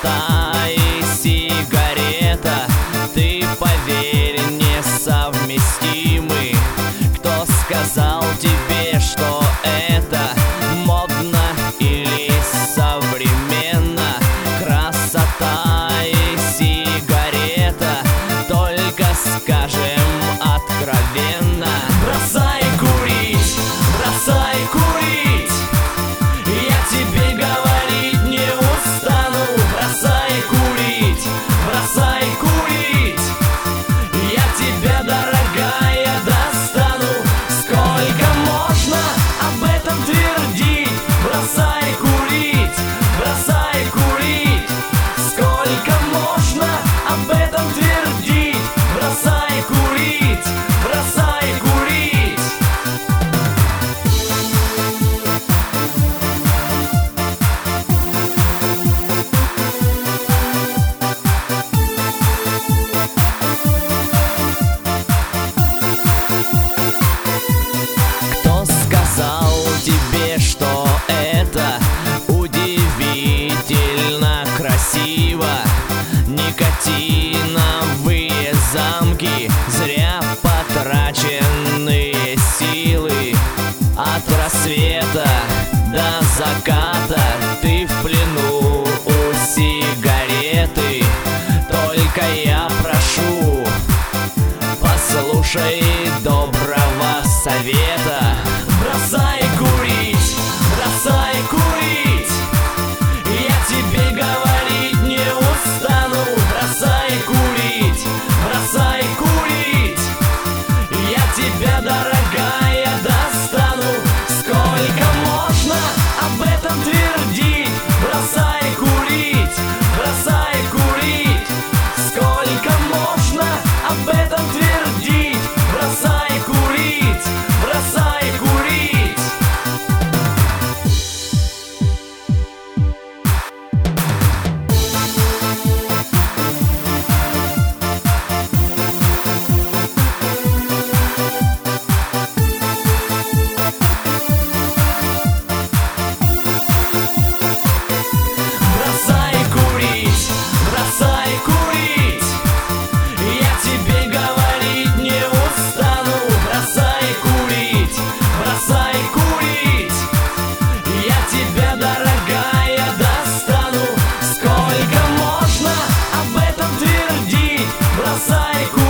красота и сигарета, ты поверь, несовместимы. Кто сказал тебе, что это модно или современно? Красота и сигарета, только скажем откровенно. Бросай курить, бросай курить, я тебе говорить не устану. Бросай курить, бросай курить, я тебя, дорогая, достану. Сколько можно об этом твердить? Бросай курить, бросай курить, сколько можно об этом твердить? Бросай курить, бросай курить. Кто сказал тебе, что это удивительно красиво? Никотиновые замки, зря потраченные силы. От рассвета до заката ты в плену у сигареты. Только я прошу, послушай доброго совета. Бросай курить, бросай курить, я тебе говорить не устану. Бросай курить, бросай курить, я тебя, дорогая, достану. Сколько можно об этом твердить? Бросай курить, бросай курить, сколько можно об этом твердить? Бросай курить, бросай курить. Бросай курить, бросай курить, я тебе говорить не устану. Бросай курить, бросай курить, я тебя, дорогая, достану. Сколько можно об этом твердить? Бросай курить.